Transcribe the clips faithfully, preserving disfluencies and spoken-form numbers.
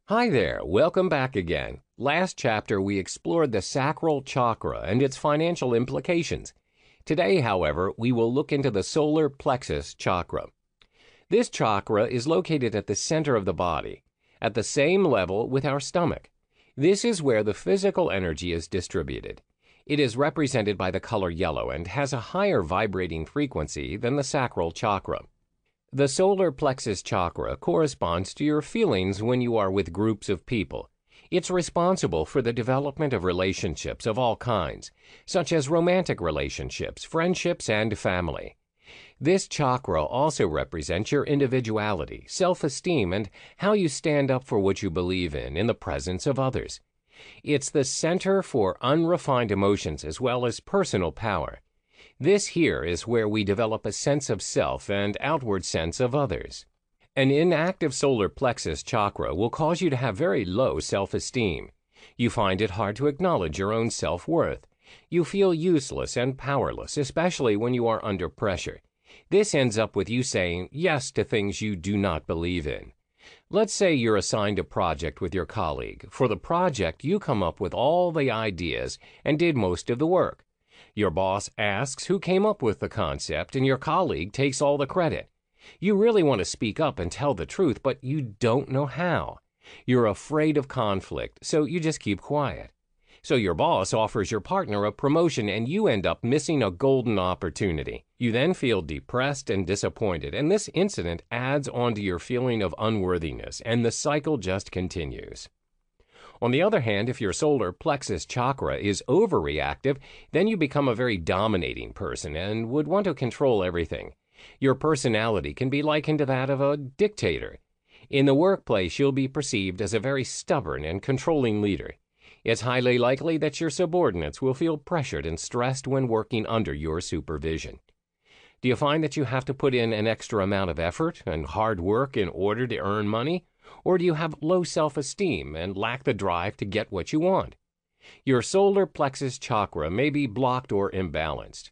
Hi there, welcome back again. Last chapter we explored the sacral chakra and its financial implications. Today, however, we will look into the solar plexus chakra. This chakra is located at the center of the body, at the same level with our stomach. This is where the physical energy is distributed. It is represented by the color yellow and has a higher vibrating frequency than the sacral chakra. The solar plexus chakra corresponds to your feelings when you are with groups of people. It's responsible for the development of relationships of all kinds, such as romantic relationships, friendships, and family. This chakra also represents your individuality, self-esteem, and how you stand up for what you believe in in the presence of others. It's the center for unrefined emotions as well as personal power. This here is where we develop a sense of self and outward sense of others. An inactive solar plexus chakra will cause you to have very low self-esteem. You find it hard to acknowledge your own self-worth. You feel useless and powerless, especially when you are under pressure. This ends up with you saying yes to things you do not believe in. Let's say you're assigned a project with your colleague. For the project, you come up with all the ideas and did most of the work. Your boss asks who came up with the concept, and your colleague takes all the credit. You really want to speak up and tell the truth, but you don't know how. You're afraid of conflict, so you just keep quiet. So your boss offers your partner a promotion, and you end up missing a golden opportunity. You then feel depressed and disappointed, and this incident adds on to your feeling of unworthiness, and the cycle just continues. On the other hand, if your solar plexus chakra is overreactive, then you become a very dominating person and would want to control everything. Your personality can be likened to that of a dictator. In the workplace, you'll be perceived as a very stubborn and controlling leader. It's highly likely that your subordinates will feel pressured and stressed when working under your supervision. Do you find that you have to put in an extra amount of effort and hard work in order to earn money? Or do you have low self-esteem and lack the drive to get what you want? Your solar plexus chakra may be blocked or imbalanced.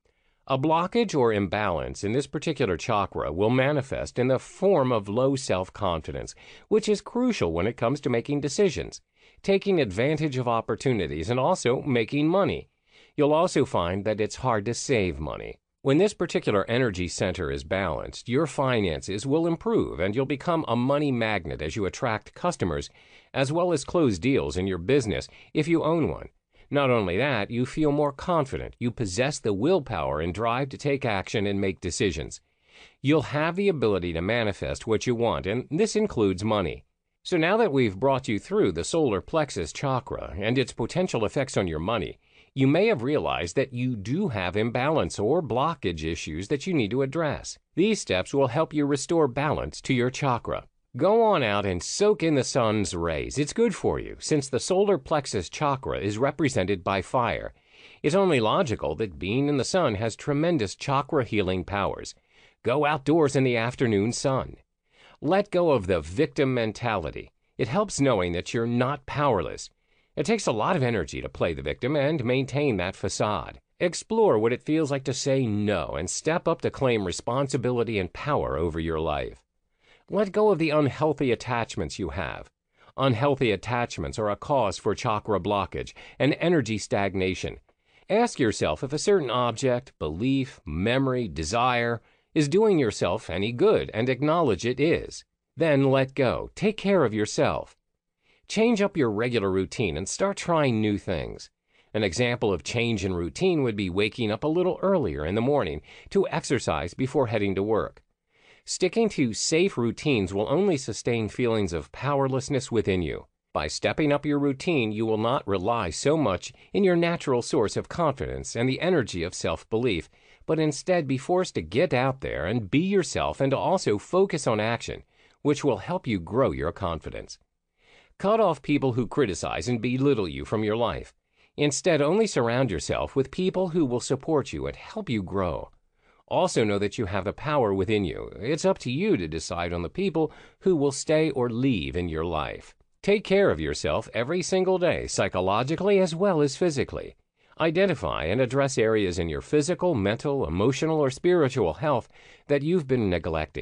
A blockage or imbalance in this particular chakra will manifest in the form of low self-confidence, which is crucial when it comes to making decisions, taking advantage of opportunities, and also making money. You'll also find that it's hard to save money. When this particular energy center is balanced, your finances will improve and you'll become a money magnet as you attract customers, as well as close deals in your business if you own one. Not only that, you feel more confident. You possess the willpower and drive to take action and make decisions. You'll have the ability to manifest what you want, and this includes money. So now that we've brought you through the solar plexus chakra and its potential effects on your money, you may have realized that you do have imbalance or blockage issues that you need to address. These steps will help you restore balance to your chakra. Go on out and soak in the sun's rays. It's good for you, since the solar plexus chakra is represented by fire. It's only logical that being in the sun has tremendous chakra healing powers. Go outdoors in the afternoon sun. Let go of the victim mentality. It helps knowing that you're not powerless. It takes a lot of energy to play the victim and maintain that facade. Explore what it feels like to say no and step up to claim responsibility and power over your life. Let go of the unhealthy attachments you have. Unhealthy attachments are a cause for chakra blockage and energy stagnation. Ask yourself if a certain object, belief, memory, desire is doing yourself any good, and acknowledge it is. Then let go. Take care of yourself. Change up your regular routine and start trying new things. An example of change in routine would be waking up a little earlier in the morning to exercise before heading to work. Sticking to safe routines will only sustain feelings of powerlessness within you. By stepping up your routine, you will not rely so much in your natural source of confidence and the energy of self-belief, but instead be forced to get out there and be yourself and to also focus on action, which will help you grow your confidence. Cut off people who criticize and belittle you from your life. Instead, only surround yourself with people who will support you and help you grow. Also know that you have the power within you. It's up to you to decide on the people who will stay or leave in your life. Take care of yourself every single day, psychologically as well as physically. Identify and address areas in your physical, mental, emotional, or spiritual health that you've been neglecting.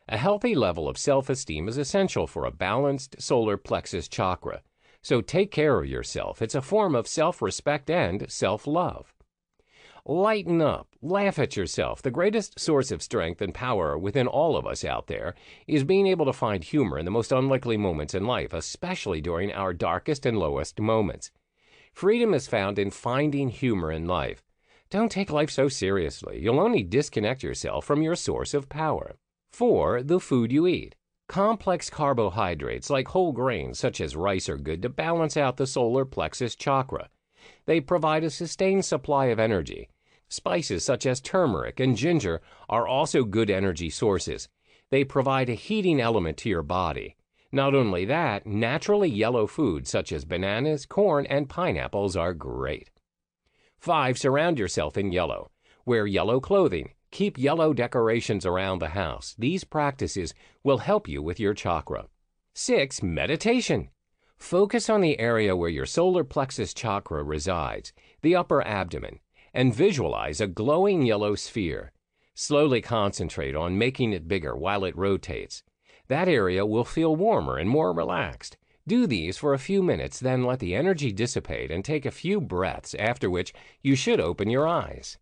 A healthy level of self-esteem is essential for a balanced solar plexus chakra. So take care of yourself. It's a form of self-respect and self-love. Lighten up. Laugh at yourself. The greatest source of strength and power within all of us out there is being able to find humor in the most unlikely moments in life, especially during our darkest and lowest moments. Freedom is found in finding humor in life. Don't take life so seriously. You'll only disconnect yourself from your source of power. four. The food you eat. Complex carbohydrates like whole grains such as rice are good to balance out the solar plexus chakra. They provide a sustained supply of energy. Spices such as turmeric and ginger are also good energy sources. They provide a heating element to your body. Not only that, naturally yellow foods such as bananas, corn, and pineapples are great. five. Surround yourself in yellow. Wear yellow clothing. Keep yellow decorations around the house. These practices will help you with your chakra. six. Meditation. Focus on the area where your solar plexus chakra resides, the upper abdomen, and visualize a glowing yellow sphere. Slowly concentrate on making it bigger while it rotates. That area will feel warmer and more relaxed. Do these for a few minutes, then let the energy dissipate and take a few breaths, after which you should open your eyes.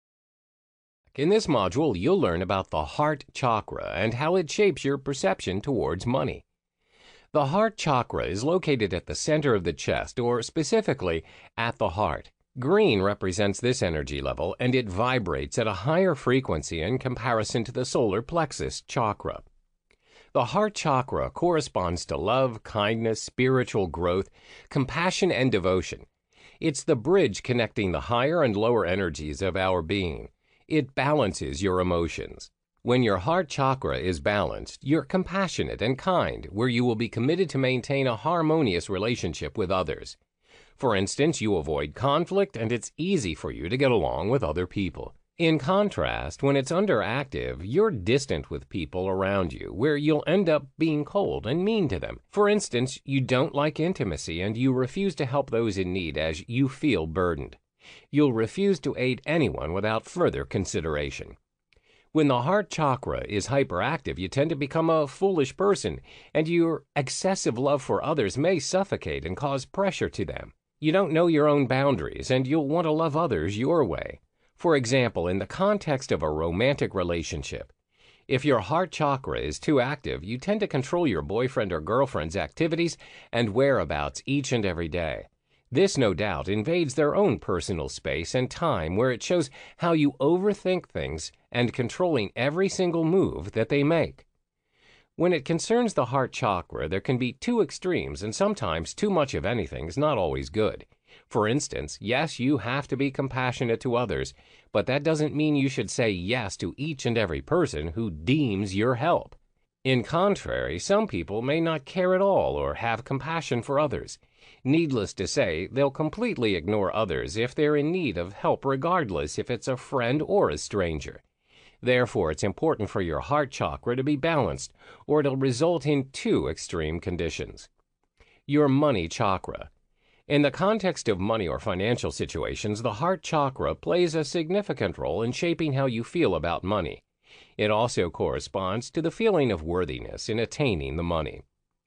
In this module, you'll learn about the heart chakra and how it shapes your perception towards money. The heart chakra is located at the center of the chest, or specifically at the heart. Green represents this energy level, and it vibrates at a higher frequency in comparison to the solar plexus chakra. The heart chakra corresponds to love, kindness, spiritual growth, compassion, and devotion. It's the bridge connecting the higher and lower energies of our being. It balances your emotions. When your heart chakra is balanced, you're compassionate and kind, where you will be committed to maintain a harmonious relationship with others. For instance, you avoid conflict, and it's easy for you to get along with other people. In contrast, when it's underactive, you're distant with people around you, where you'll end up being cold and mean to them. For instance, you don't like intimacy, and you refuse to help those in need as you feel burdened. You'll refuse to aid anyone without further consideration. When the heart chakra is hyperactive, you tend to become a foolish person, and your excessive love for others may suffocate and cause pressure to them. You don't know your own boundaries, and you'll want to love others your way. For example, in the context of a romantic relationship, if your heart chakra is too active, you tend to control your boyfriend or girlfriend's activities and whereabouts each and every day. This, no doubt, invades their own personal space and time, where it shows how you overthink things and controlling every single move that they make. When it concerns the heart chakra, there can be two extremes, and sometimes too much of anything is not always good. For instance, yes, you have to be compassionate to others, but that doesn't mean you should say yes to each and every person who deems your help. In contrary, some people may not care at all or have compassion for others. Needless to say, they'll completely ignore others if they're in need of help, regardless if it's a friend or a stranger. Therefore, it's important for your heart chakra to be balanced, or it'll result in two extreme conditions. Your money chakra. In the context of money or financial situations, the heart chakra plays a significant role in shaping how you feel about money. It also corresponds to the feeling of worthiness in attaining the money.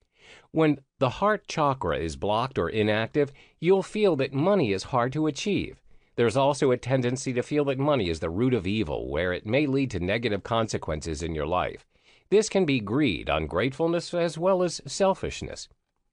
When the heart chakra is blocked or inactive, you'll feel that money is hard to achieve. There's also a tendency to feel that money is the root of evil, where it may lead to negative consequences in your life. This can be greed, ungratefulness, as well as selfishness.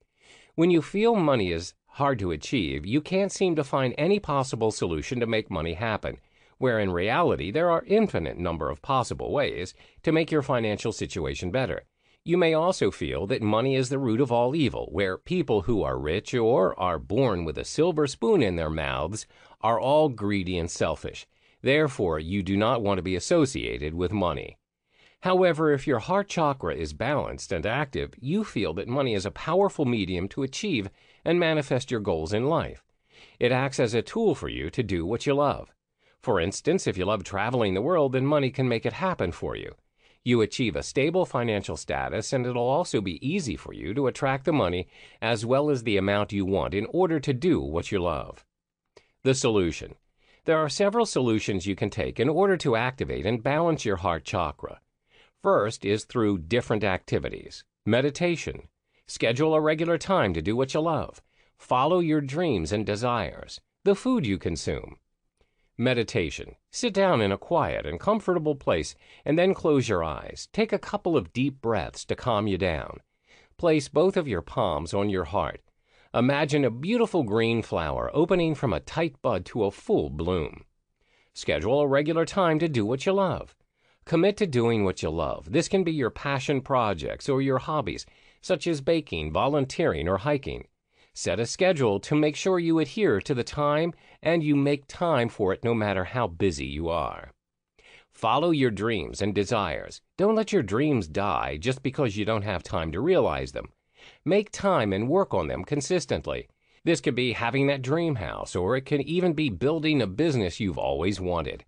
When you feel money is hard to achieve, you can't seem to find any possible solution to make money happen, where in reality there are infinite number of possible ways to make your financial situation better. You may also feel that money is the root of all evil, where people who are rich or are born with a silver spoon in their mouths are all greedy and selfish. Therefore, you do not want to be associated with money. However, if your heart chakra is balanced and active, you feel that money is a powerful medium to achieve and manifest your goals in life. It acts as a tool for you to do what you love. For instance, if you love traveling the world, then money can make it happen for you. You achieve a stable financial status, and it'll also be easy for you to attract the money as well as the amount you want in order to do what you love. The solution. There are several solutions you can take in order to activate and balance your heart chakra. First is through different activities. Meditation. Schedule a regular time to do what you love. Follow your dreams and desires. The food you consume. Meditation. Sit down in a quiet and comfortable place and then close your eyes. Take a couple of deep breaths to calm you down. Place both of your palms on your heart. Imagine a beautiful green flower opening from a tight bud to a full bloom. Schedule a regular time to do what you love. Commit to doing what you love. This can be your passion projects or your hobbies, such as baking, volunteering, or hiking. Set a schedule to make sure you adhere to the time and you make time for it no matter how busy you are. Follow your dreams and desires. Don't let your dreams die just because you don't have time to realize them. Make time and work on them consistently. This could be having that dream house, or it can even be building a business you've always wanted.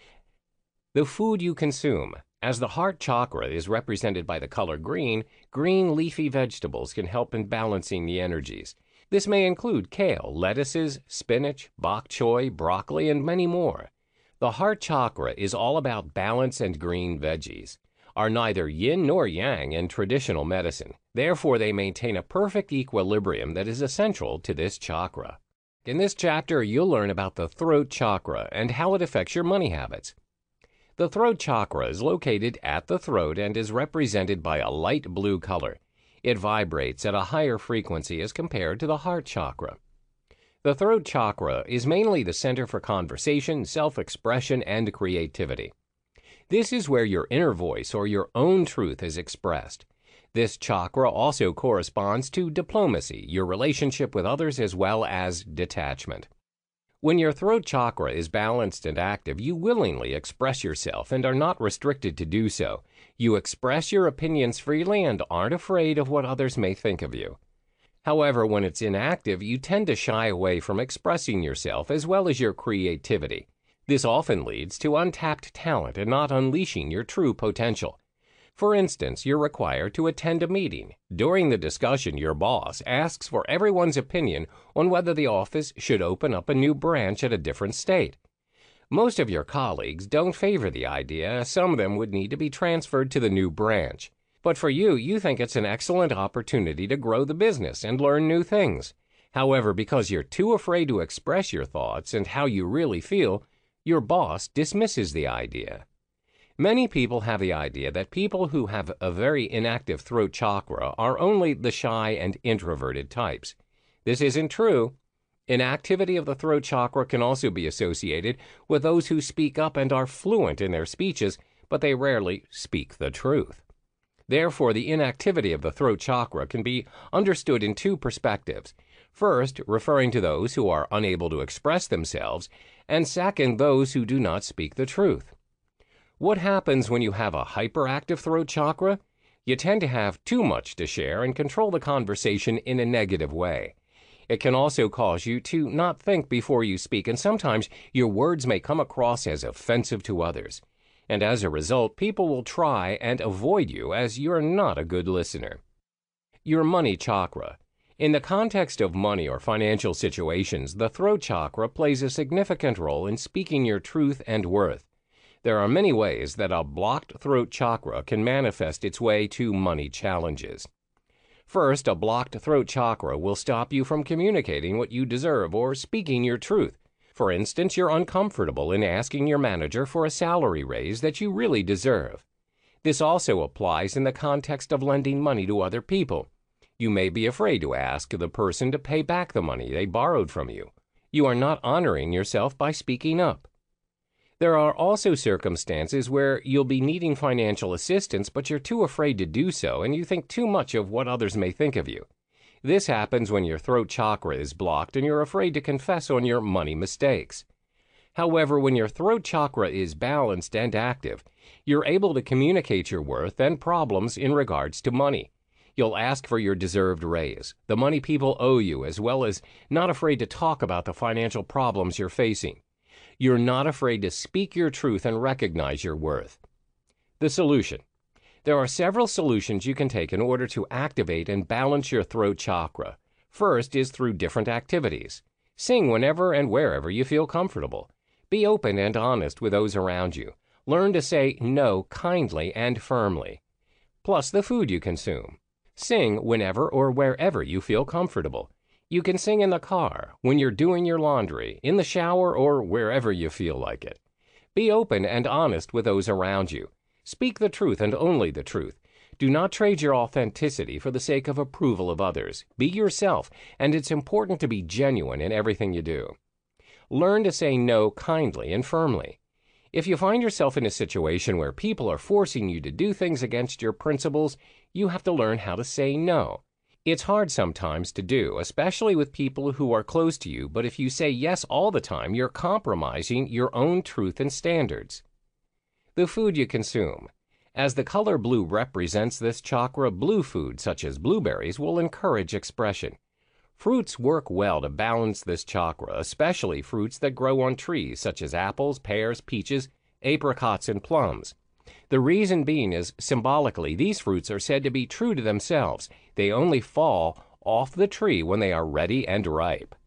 The food you consume. As the heart chakra is represented by the color green, green leafy vegetables can help in balancing the energies. This may include kale, lettuces, spinach, bok choy, broccoli, and many more. The heart chakra is all about balance, and green veggies are neither yin nor yang in traditional medicine. Therefore, they maintain a perfect equilibrium that is essential to this chakra. In this chapter, you'll learn about the throat chakra and how it affects your money habits. The throat chakra is located at the throat and is represented by a light blue color. It vibrates at a higher frequency as compared to the heart chakra. The throat chakra is mainly the center for conversation, self-expression, and creativity. This is where your inner voice or your own truth is expressed. This chakra also corresponds to diplomacy, your relationship with others, as well as detachment. When your throat chakra is balanced and active, you willingly express yourself and are not restricted to do so. You express your opinions freely and aren't afraid of what others may think of you. However, when it's inactive, you tend to shy away from expressing yourself as well as your creativity. This often leads to untapped talent and not unleashing your true potential. For instance, you're required to attend a meeting. During the discussion, your boss asks for everyone's opinion on whether the office should open up a new branch at a different state. Most of your colleagues don't favor the idea, as some of them would need to be transferred to the new branch. But for you, you think it's an excellent opportunity to grow the business and learn new things. However, because you're too afraid to express your thoughts and how you really feel, your boss dismisses the idea. Many people have the idea that people who have a very inactive throat chakra are only the shy and introverted types. This isn't true. Inactivity of the throat chakra can also be associated with those who speak up and are fluent in their speeches, but they rarely speak the truth. Therefore, the inactivity of the throat chakra can be understood in two perspectives. First, referring to those who are unable to express themselves, and second, those who do not speak the truth. What happens when you have a hyperactive throat chakra? You tend to have too much to share and control the conversation in a negative way. It can also cause you to not think before you speak, and sometimes your words may come across as offensive to others. And as a result, people will try and avoid you as you're not a good listener. Your money chakra. In the context of money or financial situations, the throat chakra plays a significant role in speaking your truth and worth. There are many ways that a blocked throat chakra can manifest its way to money challenges. First, a blocked throat chakra will stop you from communicating what you deserve or speaking your truth. For instance, you're uncomfortable in asking your manager for a salary raise that you really deserve. This also applies in the context of lending money to other people. You may be afraid to ask the person to pay back the money they borrowed from you. You are not honoring yourself by speaking up. There are also circumstances where you'll be needing financial assistance, but you're too afraid to do so, and you think too much of what others may think of you. This happens when your throat chakra is blocked and you're afraid to confess on your money mistakes. However, when your throat chakra is balanced and active, you're able to communicate your worth and problems in regards to money. You'll ask for your deserved raise, the money people owe you, as well as not afraid to talk about the financial problems you're facing. You're not afraid to speak your truth and recognize your worth. The solution. There are several solutions you can take in order to activate and balance your throat chakra. First is through different activities. Sing whenever and wherever you feel comfortable. Be open and honest with those around you. Learn to say no kindly and firmly. Plus the food you consume. Sing whenever or wherever you feel comfortable. You can sing in the car, when you're doing your laundry, in the shower, or wherever you feel like it. Be open and honest with those around you. Speak the truth and only the truth. Do not trade your authenticity for the sake of approval of others. Be yourself, and it's important to be genuine in everything you do. Learn to say no kindly and firmly. If you find yourself in a situation where people are forcing you to do things against your principles, you have to learn how to say no. It's hard sometimes to do, especially with people who are close to you, but if you say yes all the time, you're compromising your own truth and standards. The food you consume. As the color blue represents this chakra, blue food, such as blueberries, will encourage expression. Fruits work well to balance this chakra, especially fruits that grow on trees, such as apples, pears, peaches, apricots, and plums. The reason being is, symbolically, these fruits are said to be true to themselves. They only fall off the tree when they are ready and ripe.